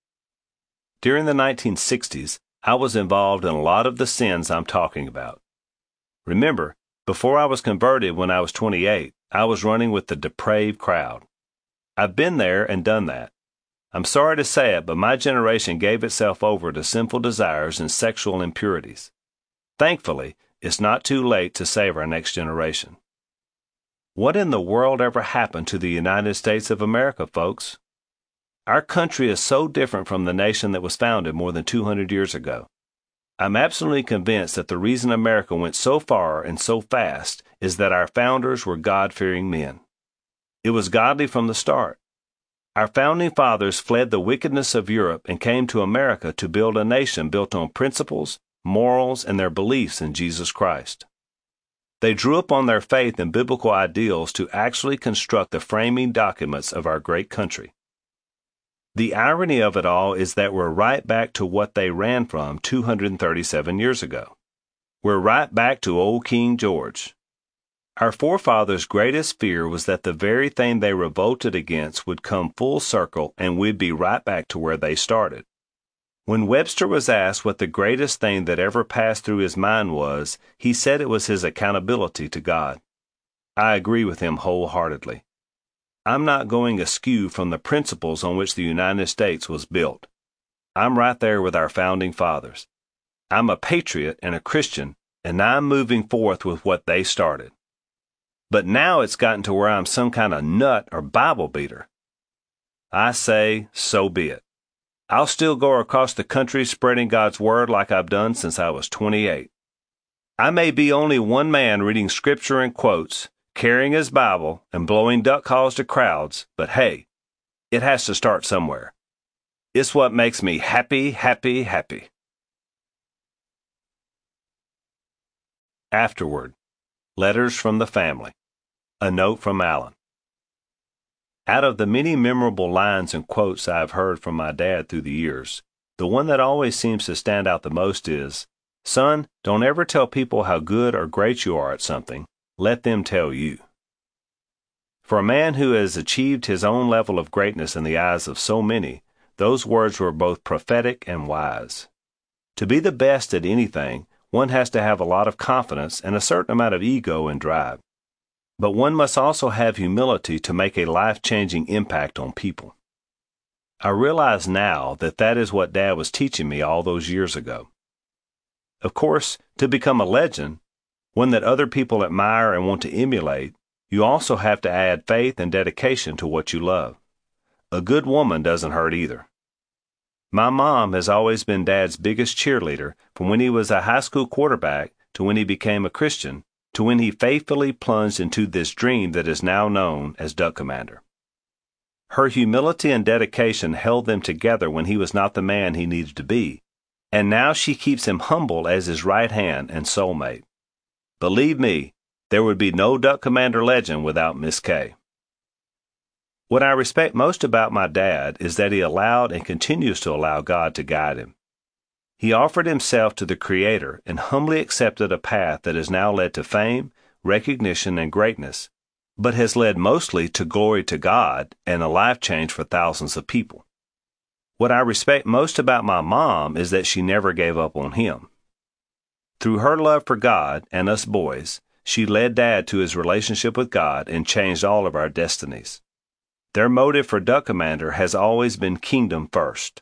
During the nineteen sixties, I was involved in a lot of the sins I'm talking about. Remember, before I was converted when I was twenty-eight, I was running with the depraved crowd. I've been there and done that. I'm sorry to say it, but my generation gave itself over to sinful desires and sexual impurities. Thankfully, it's not too late to save our next generation. What in the world ever happened to the United States of America, folks? Our country is so different from the nation that was founded more than two hundred years ago. I'm absolutely convinced that the reason America went so far and so fast is that our founders were God-fearing men. It was godly from the start. Our founding fathers fled the wickedness of Europe and came to America to build a nation built on principles, morals, and their beliefs in Jesus Christ. They drew upon their faith in biblical ideals to actually construct the framing documents of our great country. The irony of it all is that we're right back to what they ran from two hundred thirty-seven years ago. We're right back to old King George. Our forefathers' greatest fear was that the very thing they revolted against would come full circle and we'd be right back to where they started. When Webster was asked what the greatest thing that ever passed through his mind was, he said it was his accountability to God. I agree with him wholeheartedly. I'm not going askew from the principles on which the United States was built. I'm right there with our founding fathers. I'm a patriot and a Christian, and I'm moving forth with what they started. But now it's gotten to where I'm some kind of nut or Bible beater. I say, so be it. I'll still go across the country spreading God's word like I've done since I was twenty-eight. I may be only one man reading scripture and quotes, carrying his Bible, and blowing duck calls to crowds, but hey, it has to start somewhere. It's what makes me happy, happy, happy. Afterward. Letters from the family. A note from Alan. Out of the many memorable lines and quotes I have heard from my dad through the years, the one that always seems to stand out the most is, "Son, don't ever tell people how good or great you are at something. Let them tell you." For a man who has achieved his own level of greatness in the eyes of so many, those words were both prophetic and wise. To be the best at anything, one has to have a lot of confidence and a certain amount of ego and drive. But one must also have humility to make a life-changing impact on people. I realize now that that is what Dad was teaching me all those years ago. Of course, to become a legend, one that other people admire and want to emulate, you also have to add faith and dedication to what you love. A good woman doesn't hurt either. My mom has always been Dad's biggest cheerleader from when he was a high school quarterback to when he became a Christian, to when he faithfully plunged into this dream that is now known as Duck Commander. Her humility and dedication held them together when he was not the man he needed to be, and now she keeps him humble as his right hand and soulmate. Believe me, there would be no Duck Commander legend without Miss K. What I respect most about my dad is that he allowed and continues to allow God to guide him. He offered himself to the Creator and humbly accepted a path that has now led to fame, recognition, and greatness, but has led mostly to glory to God and a life change for thousands of people. What I respect most about my mom is that she never gave up on him. Through her love for God and us boys, she led Dad to his relationship with God and changed all of our destinies. Their motive for Duck Commander has always been kingdom first.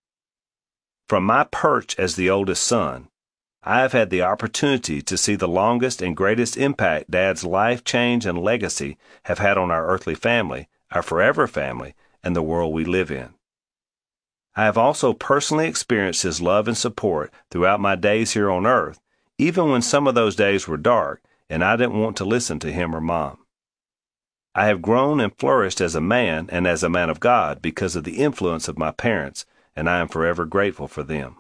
From my perch as the oldest son, I have had the opportunity to see the longest and greatest impact Dad's life change and legacy have had on our earthly family, our forever family, and the world we live in. I have also personally experienced his love and support throughout my days here on earth, even when some of those days were dark and I didn't want to listen to him or Mom. I have grown and flourished as a man and as a man of God because of the influence of my parents, and I am forever grateful for them.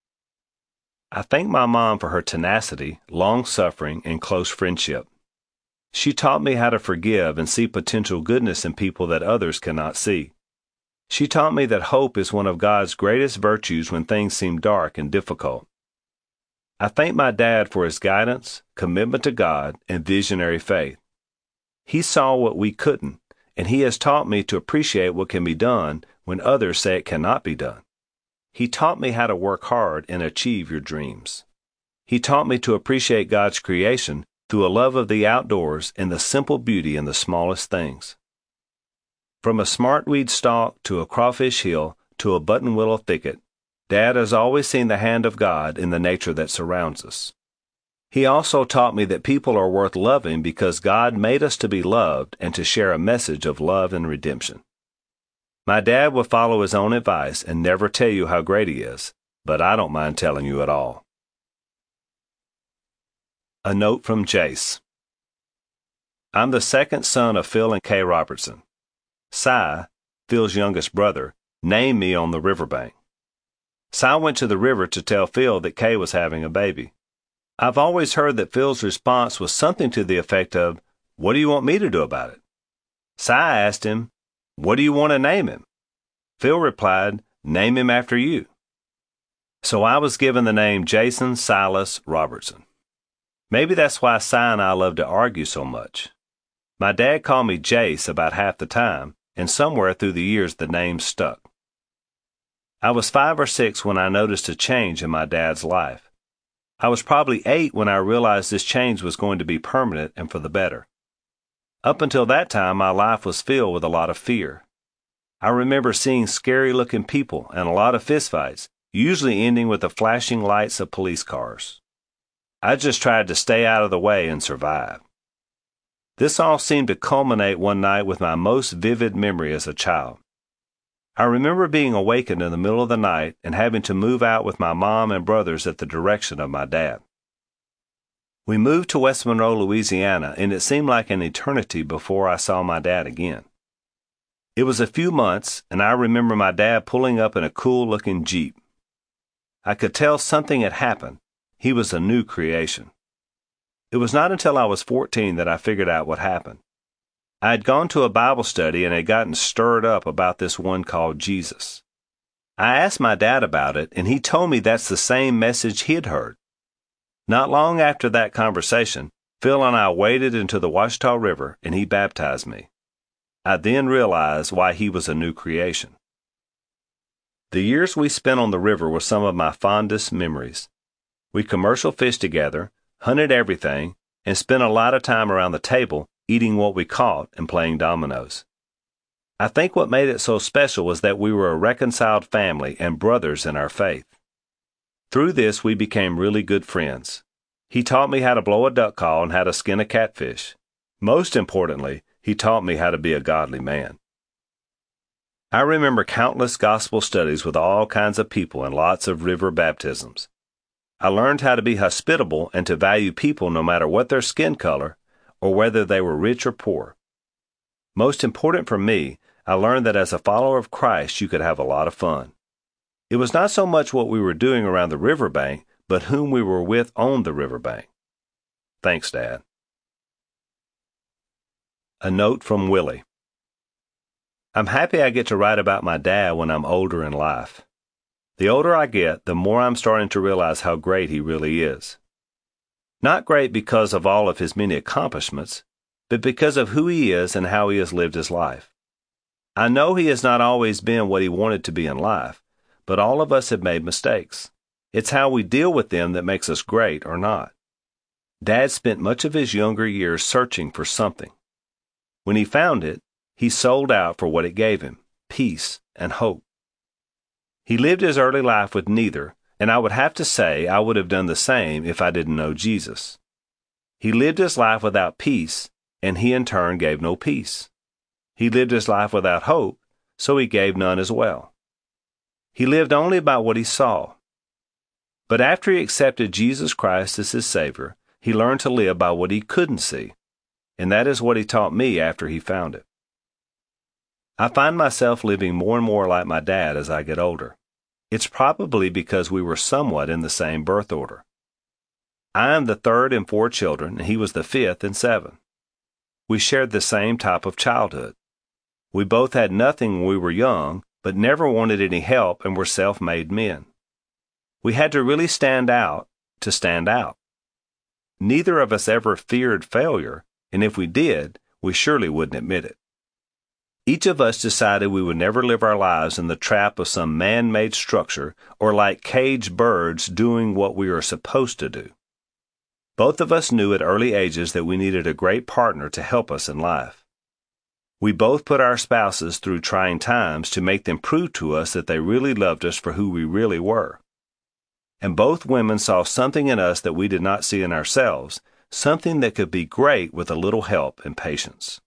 I thank my mom for her tenacity, long-suffering, and close friendship. She taught me how to forgive and see potential goodness in people that others cannot see. She taught me that hope is one of God's greatest virtues when things seem dark and difficult. I thank my dad for his guidance, commitment to God, and visionary faith. He saw what we couldn't, and he has taught me to appreciate what can be done when others say it cannot be done. He taught me how to work hard and achieve your dreams. He taught me to appreciate God's creation through a love of the outdoors and the simple beauty in the smallest things. From a smartweed stalk to a crawfish hill to a button willow thicket, Dad has always seen the hand of God in the nature that surrounds us. He also taught me that people are worth loving because God made us to be loved and to share a message of love and redemption. My dad will follow his own advice and never tell you how great he is, but I don't mind telling you at all. A note from Jace. I'm the second son of Phil and Kay Robertson. Cy, Phil's youngest brother, named me on the riverbank. Cy went to the river to tell Phil that Kay was having a baby. I've always heard that Phil's response was something to the effect of, "What do you want me to do about it?" Cy asked him, "What do you want to name him?" Phil replied, "Name him after you." So I was given the name Jason Silas Robertson. Maybe that's why Si and I love to argue so much. My dad called me Jace about half the time, and somewhere through the years the name stuck. I was five or six when I noticed a change in my dad's life. I was probably eight when I realized this change was going to be permanent and for the better. Up until that time, my life was filled with a lot of fear. I remember seeing scary-looking people and a lot of fistfights, usually ending with the flashing lights of police cars. I just tried to stay out of the way and survive. This all seemed to culminate one night with my most vivid memory as a child. I remember being awakened in the middle of the night and having to move out with my mom and brothers at the direction of my dad. We moved to West Monroe, Louisiana, and it seemed like an eternity before I saw my dad again. It was a few months, and I remember my dad pulling up in a cool-looking Jeep. I could tell something had happened. He was a new creation. It was not until I was fourteen that I figured out what happened. I had gone to a Bible study and had gotten stirred up about this one called Jesus. I asked my dad about it, and he told me that's the same message he'd heard. Not long after that conversation, Phil and I waded into the Ouachita River, and he baptized me. I then realized why he was a new creation. The years we spent on the river were some of my fondest memories. We commercial fished together, hunted everything, and spent a lot of time around the table eating what we caught and playing dominoes. I think what made it so special was that we were a reconciled family and brothers in our faith. Through this, we became really good friends. He taught me how to blow a duck call and how to skin a catfish. Most importantly, he taught me how to be a godly man. I remember countless gospel studies with all kinds of people and lots of river baptisms. I learned how to be hospitable and to value people no matter what their skin color or whether they were rich or poor. Most important for me, I learned that as a follower of Christ, you could have a lot of fun. It was not so much what we were doing around the riverbank, but whom we were with on the riverbank. Thanks, Dad. A note from Willie. I'm happy I get to write about my dad when I'm older in life. The older I get, the more I'm starting to realize how great he really is. Not great because of all of his many accomplishments, but because of who he is and how he has lived his life. I know he has not always been what he wanted to be in life, but all of us have made mistakes. It's how we deal with them that makes us great or not. Dad spent much of his younger years searching for something. When he found it, he sold out for what it gave him, peace and hope. He lived his early life with neither, and I would have to say I would have done the same if I didn't know Jesus. He lived his life without peace, and he in turn gave no peace. He lived his life without hope, so he gave none as well. He lived only by what he saw. But after he accepted Jesus Christ as his Savior, he learned to live by what he couldn't see, and that is what he taught me after he found it. I find myself living more and more like my dad as I get older. It's probably because we were somewhat in the same birth order. I am the third in four children, and he was the fifth in seven. We shared the same type of childhood. We both had nothing when we were young, but never wanted any help and were self-made men. We had to really stand out to stand out. Neither of us ever feared failure, and if we did, we surely wouldn't admit it. Each of us decided we would never live our lives in the trap of some man-made structure or like caged birds doing what we are supposed to do. Both of us knew at early ages that we needed a great partner to help us in life. We both put our spouses through trying times to make them prove to us that they really loved us for who we really were. And both women saw something in us that we did not see in ourselves, something that could be great with a little help and patience.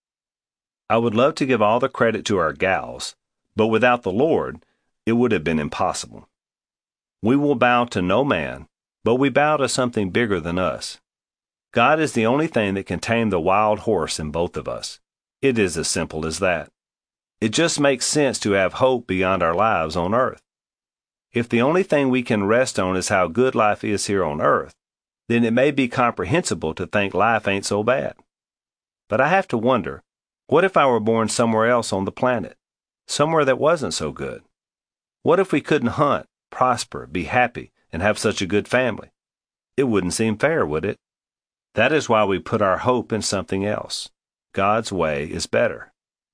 I would love to give all the credit to our gals, but without the Lord, it would have been impossible. We will bow to no man, but we bow to something bigger than us. God is the only thing that can tame the wild horse in both of us. It is as simple as that. It just makes sense to have hope beyond our lives on earth. If the only thing we can rest on is how good life is here on earth, then it may be comprehensible to think life ain't so bad. But I have to wonder, what if I were born somewhere else on the planet, somewhere that wasn't so good? What if we couldn't hunt, prosper, be happy, and have such a good family? It wouldn't seem fair, would it? That is why we put our hope in something else. God's way is better.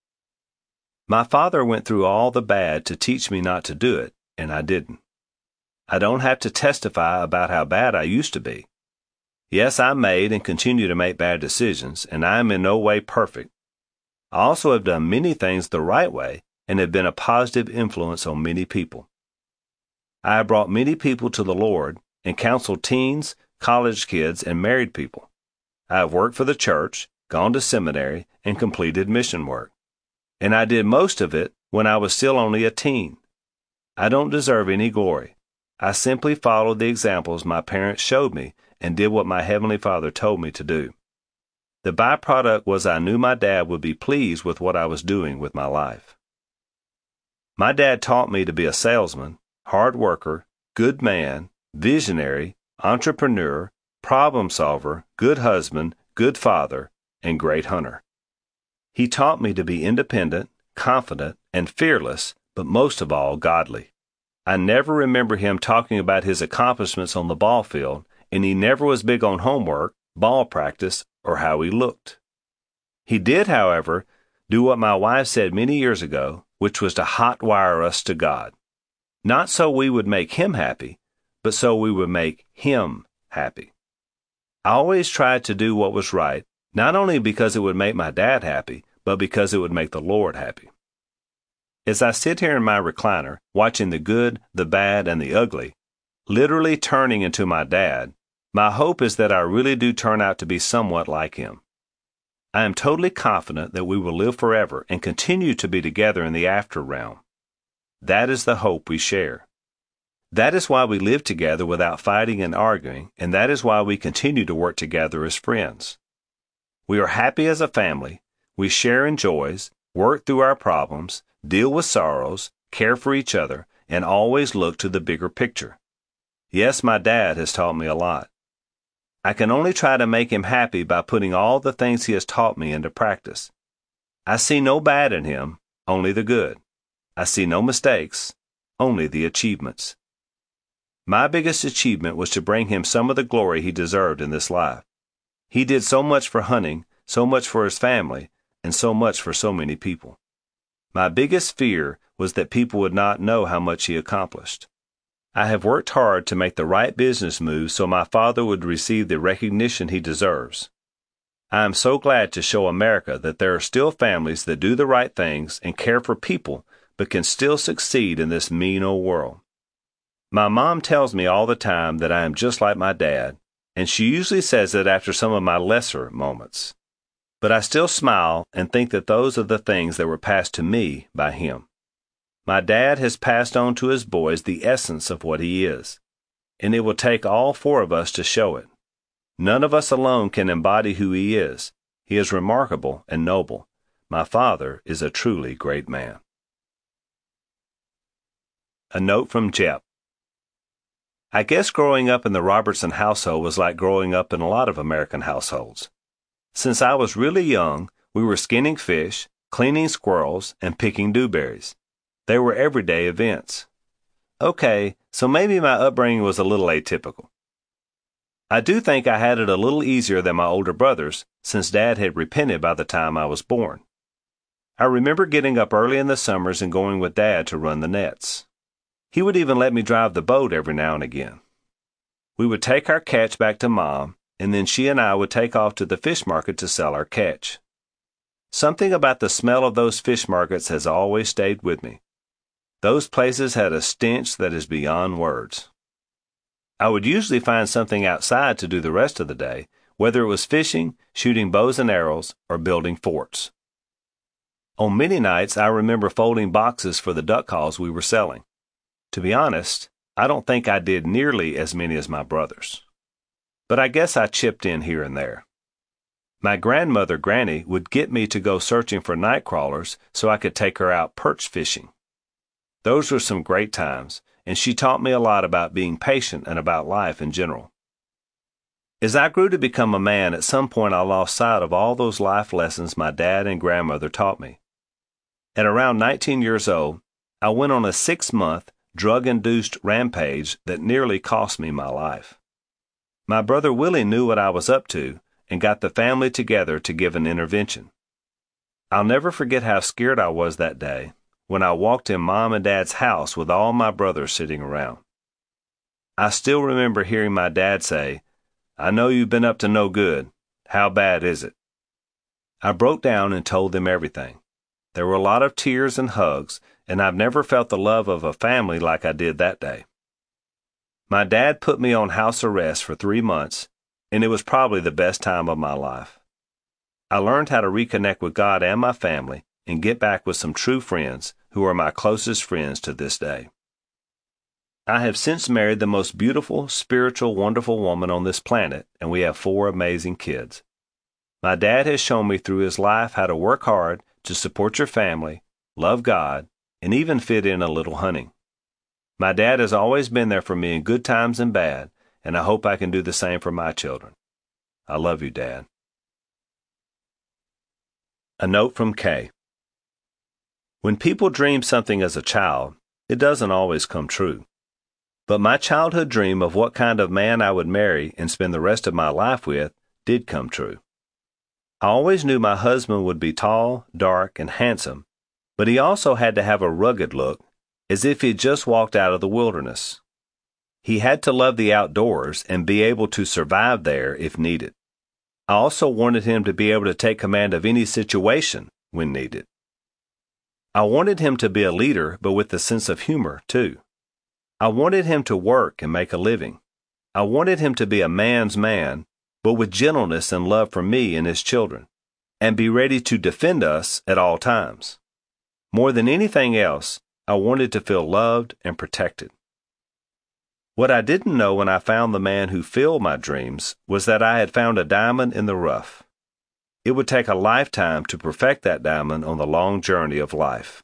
My father went through all the bad to teach me not to do it, and I didn't. I don't have to testify about how bad I used to be. Yes, I made and continue to make bad decisions, and I am in no way perfect. I also have done many things the right way and have been a positive influence on many people. I have brought many people to the Lord and counseled teens, college kids, and married people. I have worked for the church, gone to seminary, and completed mission work. And I did most of it when I was still only a teen. I don't deserve any glory. I simply followed the examples my parents showed me and did what my Heavenly Father told me to do. The byproduct was I knew my dad would be pleased with what I was doing with my life. My dad taught me to be a salesman, hard worker, good man, visionary, entrepreneur, problem solver, good husband, good father, and great hunter. He taught me to be independent, confident, and fearless, but most of all, godly. I never remember him talking about his accomplishments on the ball field, and he never was big on homework, ball practice, or how he looked. He did, however, do what my wife said many years ago, which was to hot-wire us to God. Not so we would make him happy, but so we would make him happy. I always tried to do what was right, not only because it would make my dad happy, but because it would make the Lord happy. As I sit here in my recliner, watching the good, the bad, and the ugly, literally turning into my dad, my hope is that I really do turn out to be somewhat like him. I am totally confident that we will live forever and continue to be together in the after realm. That is the hope we share. That is why we live together without fighting and arguing, and that is why we continue to work together as friends. We are happy as a family, we share in joys, work through our problems, deal with sorrows, care for each other, and always look to the bigger picture. Yes, my dad has taught me a lot. I can only try to make him happy by putting all the things he has taught me into practice. I see no bad in him, only the good. I see no mistakes, only the achievements. My biggest achievement was to bring him some of the glory he deserved in this life. He did so much for hunting, so much for his family, and so much for so many people. My biggest fear was that people would not know how much he accomplished. I have worked hard to make the right business moves so my father would receive the recognition he deserves. I am so glad to show America that there are still families that do the right things and care for people, but can still succeed in this mean old world. My mom tells me all the time that I am just like my dad, and she usually says it after some of my lesser moments. But I still smile and think that those are the things that were passed to me by him. My dad has passed on to his boys the essence of what he is, and it will take all four of us to show it. None of us alone can embody who he is. He is remarkable and noble. My father is a truly great man. A note from Jep. I guess growing up in the Robertson household was like growing up in a lot of American households. Since I was really young, we were skinning fish, cleaning squirrels, and picking dewberries. They were everyday events. Okay, so maybe my upbringing was a little atypical. I do think I had it a little easier than my older brothers, since Dad had repented by the time I was born. I remember getting up early in the summers and going with Dad to run the nets. He would even let me drive the boat every now and again. We would take our catch back to Mom, and then she and I would take off to the fish market to sell our catch. Something about the smell of those fish markets has always stayed with me. Those places had a stench that is beyond words. I would usually find something outside to do the rest of the day, whether it was fishing, shooting bows and arrows, or building forts. On many nights, I remember folding boxes for the duck calls we were selling. To be honest, I don't think I did nearly as many as my brothers. But I guess I chipped in here and there. My grandmother, Granny, would get me to go searching for night crawlers so I could take her out perch fishing. Those were some great times, and she taught me a lot about being patient and about life in general. As I grew to become a man, at some point I lost sight of all those life lessons my dad and grandmother taught me. At around nineteen years old, I went on a six-month, drug-induced rampage that nearly cost me my life. My brother Willie knew what I was up to, and got the family together to give an intervention. I'll never forget how scared I was that day when I walked in Mom and Dad's house with all my brothers sitting around. I still remember hearing my dad say, "I know you've been up to no good. How bad is it?" I broke down and told them everything. There were a lot of tears and hugs, and I've never felt the love of a family like I did that day. My dad put me on house arrest for three months, and it was probably the best time of my life. I learned how to reconnect with God and my family and get back with some true friends who are my closest friends to this day. I have since married the most beautiful, spiritual, wonderful woman on this planet, and we have four amazing kids. My dad has shown me through his life how to work hard to support your family, love God, and even fit in a little hunting. My dad has always been there for me in good times and bad, and I hope I can do the same for my children. I love you, Dad. A note from Kay. When people dream something as a child, it doesn't always come true. But my childhood dream of what kind of man I would marry and spend the rest of my life with did come true. I always knew my husband would be tall, dark, and handsome, but he also had to have a rugged look, as if he'd just walked out of the wilderness. He had to love the outdoors and be able to survive there if needed. I also wanted him to be able to take command of any situation when needed. I wanted him to be a leader, but with a sense of humor, too. I wanted him to work and make a living. I wanted him to be a man's man, but with gentleness and love for me and his children, and be ready to defend us at all times. More than anything else, I wanted to feel loved and protected. What I didn't know when I found the man who filled my dreams was that I had found a diamond in the rough. It would take a lifetime to perfect that diamond on the long journey of life.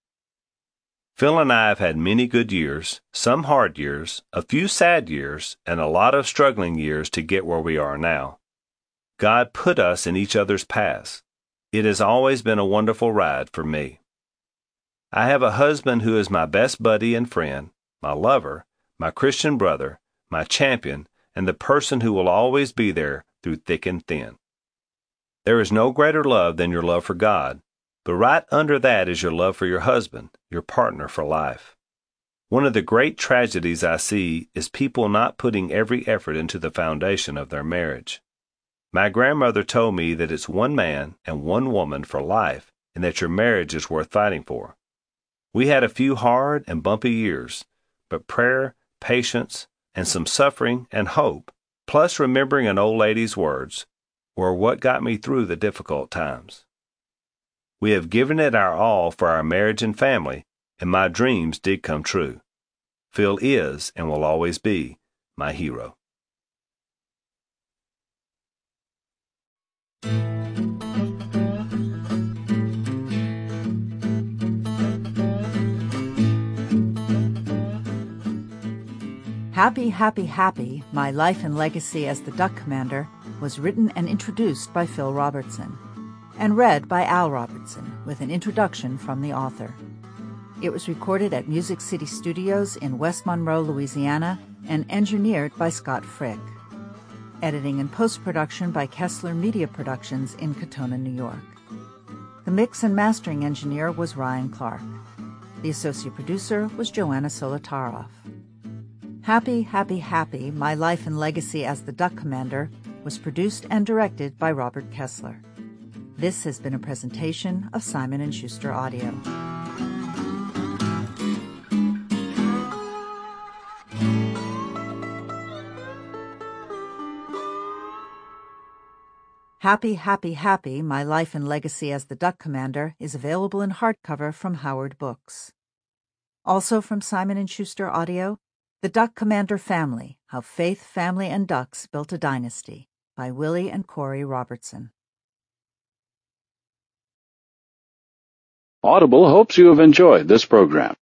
Phil and I have had many good years, some hard years, a few sad years, and a lot of struggling years to get where we are now. God put us in each other's paths. It has always been a wonderful ride for me. I have a husband who is my best buddy and friend, my lover, my Christian brother, my champion, and the person who will always be there through thick and thin. There is no greater love than your love for God, but right under that is your love for your husband, your partner for life. One of the great tragedies I see is people not putting every effort into the foundation of their marriage. My grandmother told me that it's one man and one woman for life, and that your marriage is worth fighting for. We had a few hard and bumpy years, but prayer, patience, and some suffering and hope, plus remembering an old lady's words, were what got me through the difficult times. We have given it our all for our marriage and family, and my dreams did come true. Phil is and will always be my hero. Happy, Happy, Happy, My Life and Legacy as the Duck Commander was written and introduced by Phil Robertson and read by Al Robertson with an introduction from the author. It was recorded at Music City Studios in West Monroe, Louisiana, and engineered by Scott Frick. Editing and post-production by Kessler Media Productions in Katona, New York. The mix and mastering engineer was Ryan Clark. The associate producer was Joanna Solotaroff. Happy, Happy, Happy, My Life and Legacy as the Duck Commander was produced and directed by Robert Kessler. This has been a presentation of Simon and Schuster Audio. Happy, Happy, Happy, My Life and Legacy as the Duck Commander is available in hardcover from Howard Books. Also from Simon and Schuster Audio, The Duck Commander Family, How Faith, Family, and Ducks Built a Dynasty by Willie and Corey Robertson. Audible hopes you have enjoyed this program.